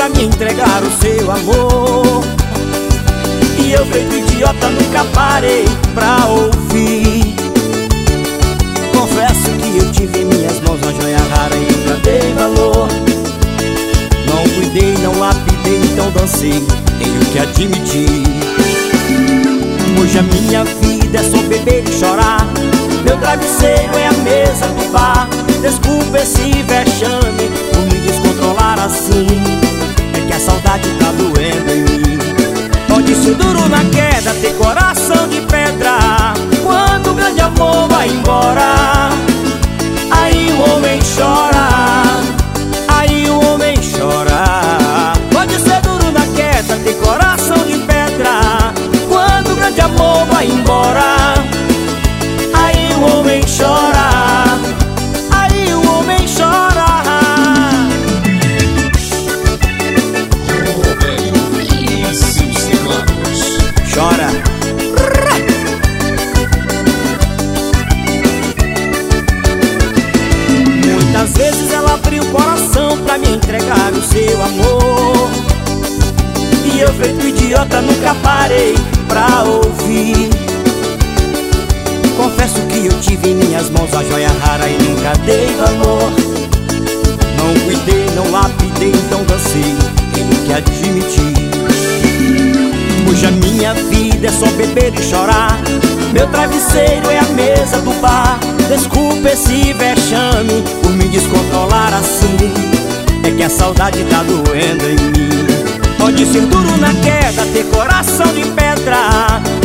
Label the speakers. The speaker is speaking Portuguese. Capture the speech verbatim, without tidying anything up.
Speaker 1: pra me entregar o seu amor. E eu, feito idiota, nunca parei pra ouvir. Confesso que eu tive em minhas mãos uma joia rara e nunca dei valor. Não cuidei, não lapidei, então dancei, tenho que admitir. Hoje a minha vida é só beber e chorar. Meu travesseiro é a mesa do bar. Desculpa esse vexame por me descontrolar assim. É que a saudade tá doendo em mim. Pode ser duro na queda, ter coração de pedra. Quando o grande amor vai embora, aí o homem chora, aí o homem chora. Pode ser duro na queda, ter coração de pedra. Quando o grande amor vai embora, aí o homem chora, aí o homem chora. Chora. Muitas vezes ela abriu o coração pra me entregar o seu amor. E eu, feito idiota, nunca parei pra ouvir. Confesso que eu tive em minhas mãos a joia rara e nunca dei valor. Não cuidei, não lapidei, então dancei, tenho que admitir. Hoje a minha vida é só beber e chorar. Meu travesseiro é a mesa do bar. Desculpa esse vexame por me descontrolar assim. É que a saudade tá doendo em mim. Pode ser duro na queda, ter coração de pedra.